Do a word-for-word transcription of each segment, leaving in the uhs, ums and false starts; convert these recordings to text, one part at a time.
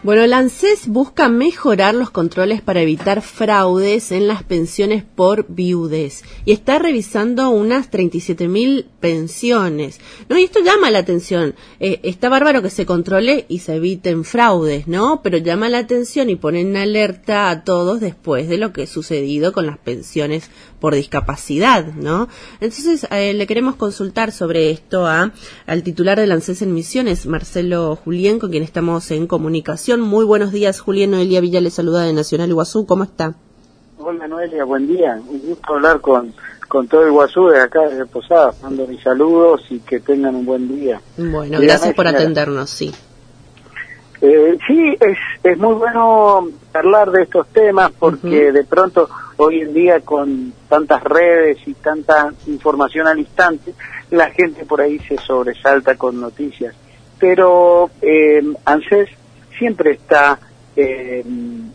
Bueno, el ANSES busca mejorar los controles para evitar fraudes en las pensiones por viudez y está revisando unas treinta y siete mil pensiones, ¿no? Y esto llama la atención. Eh, está bárbaro que se controle y se eviten fraudes, ¿no? Pero llama la atención y pone en alerta a todos después de lo que ha sucedido con las pensiones por discapacidad, ¿no? Entonces, eh, le queremos consultar sobre esto a al titular del ANSES en Misiones, Marcelo Julién, con quien estamos en comunicación. Muy buenos días, Julián. Noelia Villa le saluda de Nacional Iguazú. ¿Cómo está? Hola, Noelia, buen día. Un gusto hablar con, con todo Iguazú desde acá, desde Posadas. Mando mis saludos y que tengan un buen día. Bueno, Dígame, gracias por señora. atendernos, sí. Eh, sí, es, es muy bueno hablar de estos temas porque uh-huh. de pronto hoy en día con tantas redes y tanta información al instante, la gente por ahí se sobresalta con noticias. Pero eh, ANSES siempre está eh,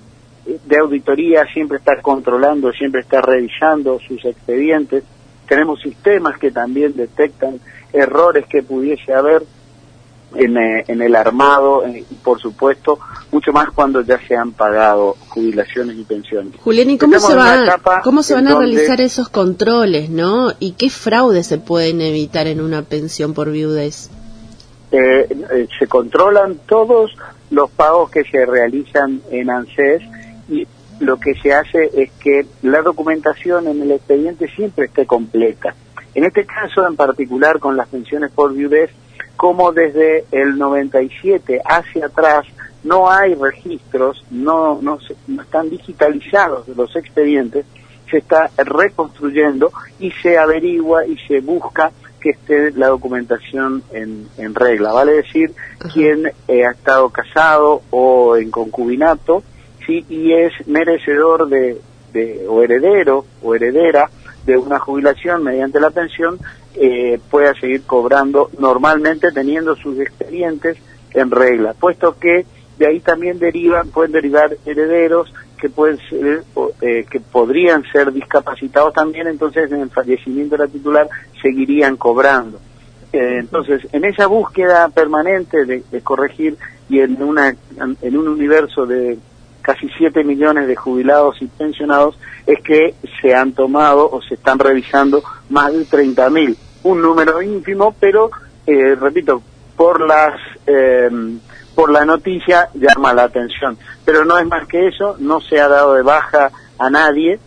de auditoría, siempre está controlando, siempre está revisando sus expedientes. Tenemos sistemas que también detectan errores que pudiese haber en, eh, en el armado, eh, y por supuesto, mucho más cuando ya se han pagado jubilaciones y pensiones. Julián, ¿y cómo se, va, cómo se van a donde... realizar esos controles, no? ¿Y qué fraudes se pueden evitar en una pensión por viudez? Eh, eh, se controlan todos los pagos que se realizan en ANSES y lo que se hace es que la documentación en el expediente siempre esté completa. En este caso en particular con las pensiones por viudez, como desde el noventa y siete hacia atrás no hay registros, no, no, se, no están digitalizados los expedientes, se está reconstruyendo y se averigua y se busca que esté la documentación en, en regla, vale decir, uh-huh. quien eh, ha estado casado o en concubinato, sí, y es merecedor de, de o heredero o heredera de una jubilación mediante la pensión, eh, pueda seguir cobrando normalmente teniendo sus expedientes en regla, puesto que de ahí también derivan, pueden derivar herederos que pueden ser, eh, que podrían ser discapacitados también, entonces en el fallecimiento de la titular seguirían cobrando. Eh, entonces, en esa búsqueda permanente de, de corregir y en una en un universo de casi siete millones de jubilados y pensionados es que se han tomado o se están revisando más de treinta mil, un número ínfimo, pero eh, repito, por las eh, por la noticia llama la atención, pero no es más que eso, no se ha dado de baja a nadie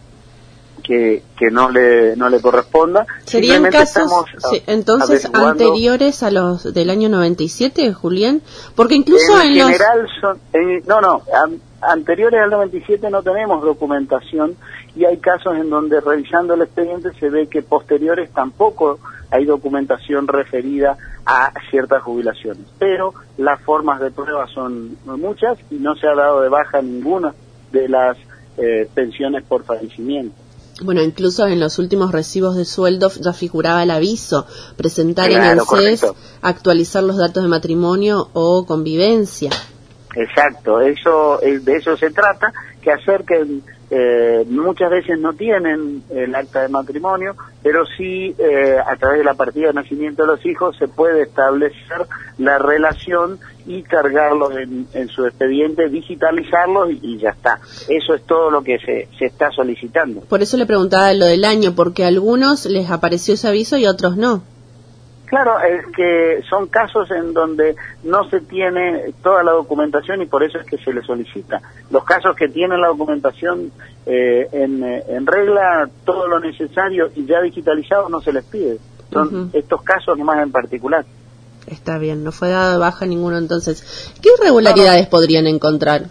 que que no le no le corresponda. ¿Serían casos sí, entonces anteriores a los del año noventa y siete, Julián? Porque incluso en, en los... general son en, no no an, anteriores al noventa y siete no tenemos documentación y hay casos en donde revisando el expediente se ve que posteriores tampoco hay documentación referida a ciertas jubilaciones, pero las formas de prueba son muchas y no se ha dado de baja ninguna de las eh, pensiones por fallecimiento. Bueno, incluso en los últimos recibos de sueldo ya figuraba el aviso, presentar claro, en ANSES, correcto. Actualizar los datos de matrimonio o convivencia. Exacto, eso de eso se trata, que acerquen, eh, muchas veces no tienen el acta de matrimonio, pero sí eh, a través de la partida de nacimiento de los hijos se puede establecer la relación y cargarlos en, en su expediente, digitalizarlos y, y ya está. Eso es todo lo que se, se está solicitando. Por eso le preguntaba lo del año, porque a algunos les apareció ese aviso y a otros no. Claro, es que son casos en donde no se tiene toda la documentación y por eso es que se le solicita. Los casos que tienen la documentación eh, en, en regla, todo lo necesario y ya digitalizado no se les pide. Son uh-huh. estos casos más en particular. Está bien, no fue dado de baja ninguno entonces. ¿Qué irregularidades no, podrían encontrar?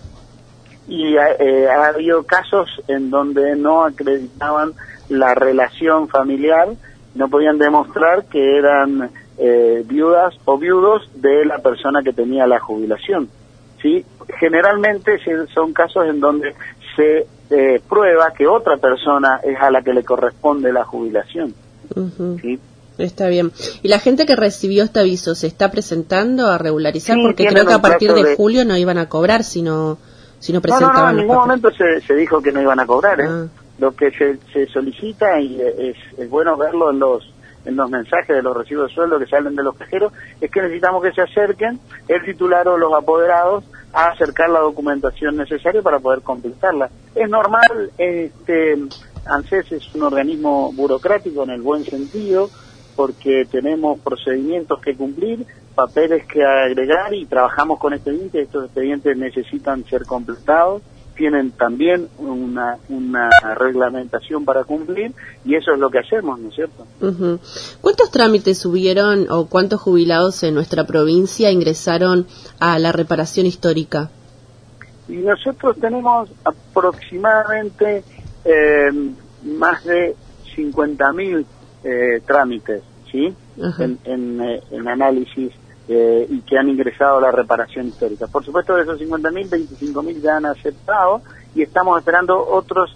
Y eh, ha habido casos en donde no acreditaban la relación familiar, no podían demostrar que eran eh, viudas o viudos de la persona que tenía la jubilación, ¿sí? Generalmente son casos en donde se eh, prueba que otra persona es a la que le corresponde la jubilación, uh-huh. ¿sí? Está bien. ¿Y la gente que recibió este aviso se está presentando a regularizar? Sí, porque creo que a partir de, de julio no iban a cobrar si no, si no presentaban no, no, no, en ningún los momento se, se dijo que no iban a cobrar, ¿eh? Ah. Lo que se, se solicita, y es, es bueno verlo en los en los mensajes de los recibos de sueldo que salen de los cajeros, es que necesitamos que se acerquen el titular o los apoderados a acercar la documentación necesaria para poder completarla. Es normal, este, ANSES es un organismo burocrático en el buen sentido, porque tenemos procedimientos que cumplir, papeles que agregar y trabajamos con expedientes. Estos expedientes necesitan ser completados, tienen también una, una reglamentación para cumplir y eso es lo que hacemos, ¿no es cierto? Uh-huh. ¿Cuántos trámites hubieron o cuántos jubilados en nuestra provincia ingresaron a la reparación histórica? Y nosotros tenemos aproximadamente eh, más de cincuenta mil eh, trámites, ¿sí? Uh-huh. en, en, eh, en análisis eh, y que han ingresado a la reparación histórica. Por supuesto, de esos cincuenta mil, veinticinco mil ya han aceptado y estamos esperando otros.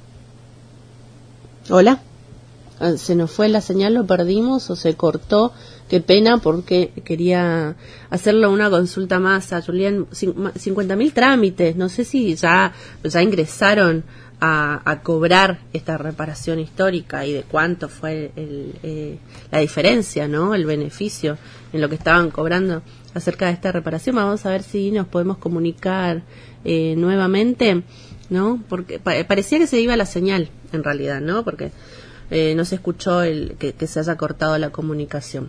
Hola, ¿se nos fue la señal? ¿Lo perdimos o se cortó? Qué pena, porque quería hacerle una consulta más a Julián. cincuenta mil trámites, no sé si ya, ya ingresaron A, a cobrar esta reparación histórica y de cuánto fue el, eh, la diferencia, ¿no? El beneficio en lo que estaban cobrando acerca de esta reparación. Vamos a ver si nos podemos comunicar eh, nuevamente, ¿no? Porque pa parecía que se iba la señal, en realidad, ¿no? Porque eh, no se escuchó el que, que se haya cortado la comunicación.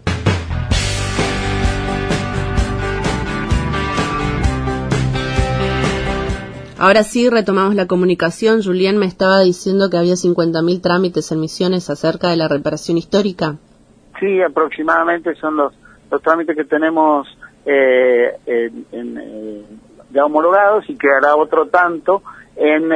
Ahora sí, retomamos la comunicación. Julián me estaba diciendo que había cincuenta mil trámites en Misiones acerca de la reparación histórica. Sí, aproximadamente son los, los trámites que tenemos eh, en, en, eh, ya homologados y quedará otro tanto en,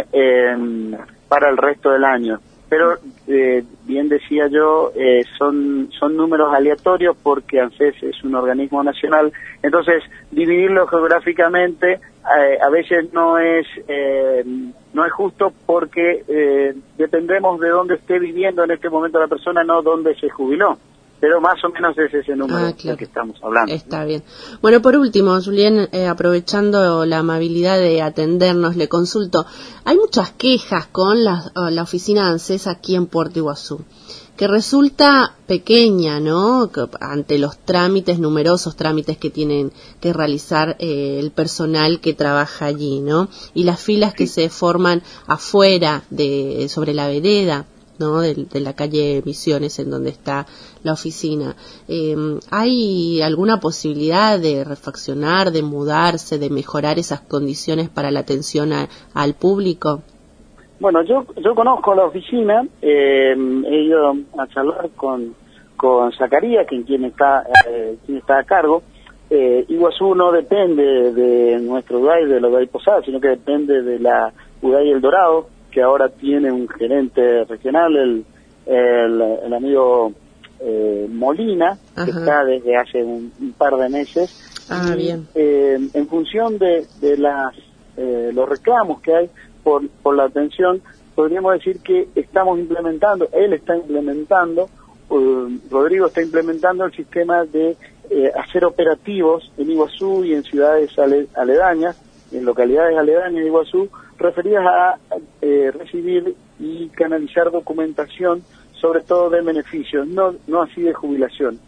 en para el resto del año. Pero, eh, bien decía yo, eh, son son números aleatorios porque ANSES es un organismo nacional, entonces dividirlo geográficamente eh, a veces no es eh, no es justo porque eh, dependemos de dónde esté viviendo en este momento la persona, no dónde se jubiló. Pero más o menos es ese número ah, claro. del que estamos hablando. Está bien. Bueno, por último, Julián, eh, aprovechando la amabilidad de atendernos, le consulto. Hay muchas quejas con la, la oficina de ANSES aquí en Puerto Iguazú, que resulta pequeña, ¿no? Que, ante los trámites, numerosos trámites que tienen que realizar eh, el personal que trabaja allí, ¿no? Y las filas que se forman afuera, de sobre la vereda, ¿no? De, de la calle Misiones, en donde está la oficina. Eh, ¿Hay alguna posibilidad de refaccionar, de mudarse, de mejorar esas condiciones para la atención a, al público? Bueno, yo yo conozco la oficina, eh, he ido a charlar con con Zacarías, quien, quien está eh, quien está a cargo. Eh, Iguazú no depende de nuestro U D A I, de la U D A I Posada, sino que depende de la U D A I El Dorado, que ahora tiene un gerente regional, el, el, el amigo eh, Molina, Ajá. que está desde hace un, un par de meses. Ah, y, bien. Eh, en función de, de las eh, los reclamos que hay por, por la atención, podríamos decir que estamos implementando, él está implementando, uh, Rodrigo está implementando el sistema de eh, hacer operativos en Iguazú y en ciudades ale, aledañas, en localidades aledañas de Iguazú, referidas a eh, recibir y canalizar documentación, sobre todo de beneficios, no no así de jubilación.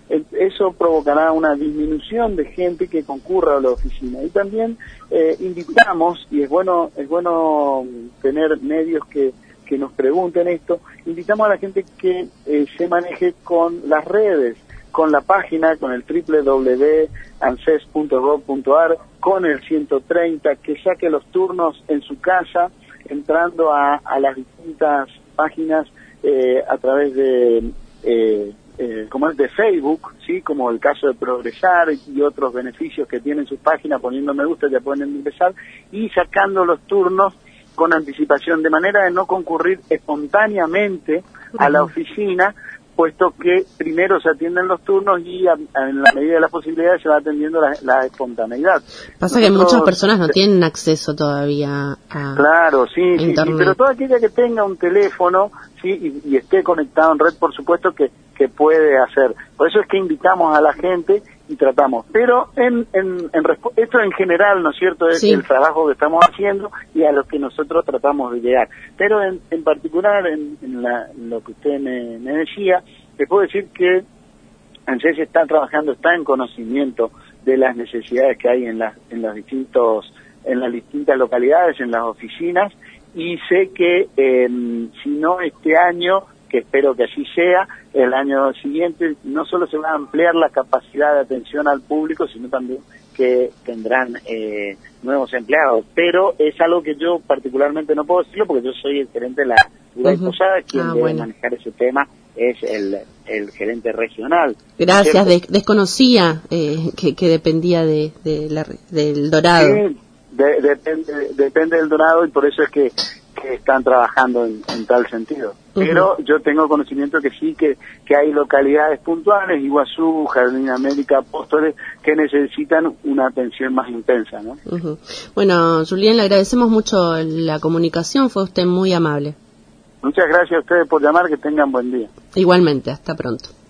Eso provocará una disminución de gente que concurra a la oficina. Y también eh, invitamos, y es bueno es bueno tener medios que, que nos pregunten esto, invitamos a la gente que eh, se maneje con las redes, con la página, con el doble u doble u doble u punto anses punto gov punto ar, con el ciento treinta, que saque los turnos en su casa, entrando a, a las distintas páginas eh, a través de... Eh, Eh, como es de Facebook, sí, como el caso de Progresar y otros beneficios que tienen sus páginas, poniendo me gusta ya pueden empezar, y sacando los turnos con anticipación, de manera de no concurrir espontáneamente a la oficina, puesto que primero se atienden los turnos y a, a, en la medida de las posibilidades se va atendiendo la, la espontaneidad. Pasa Nosotros, que muchas personas no tienen acceso todavía a Claro, sí, sí, internet. sí, pero toda aquella que tenga un teléfono, sí, y, y esté conectado en red, por supuesto que que puede hacer. Por eso es que invitamos a la gente y tratamos. Pero en, en, en esto en general, ¿no es cierto?, es sí. el trabajo que estamos haciendo y a lo que nosotros tratamos de llegar. Pero en, en particular, en, en, la, en lo que usted me, me decía, te puedo decir que ANSES está trabajando, está en conocimiento de las necesidades que hay en las en los distintos en las distintas localidades, en las oficinas, y sé que eh, si no este año, que espero que así sea, el año siguiente no solo se va a ampliar la capacidad de atención al público, sino también que tendrán eh, nuevos empleados. Pero es algo que yo particularmente no puedo decirlo porque yo soy el gerente de la ciudad uh-huh. de Posada, quien ah, debe bueno. manejar ese tema es el, el gerente regional. Gracias, de, desconocía eh, que, que dependía de, de la, del Dorado. Sí, de, depende, depende del Dorado y por eso es que, que están trabajando en, en tal sentido. Uh-huh. Pero yo tengo conocimiento que sí, que, que hay localidades puntuales, Iguazú, Jardín América, Apóstoles, que necesitan una atención más intensa, ¿no? Uh-huh. Bueno, Julián, le agradecemos mucho la comunicación, fue usted muy amable. Muchas gracias a ustedes por llamar, que tengan buen día. Igualmente, hasta pronto.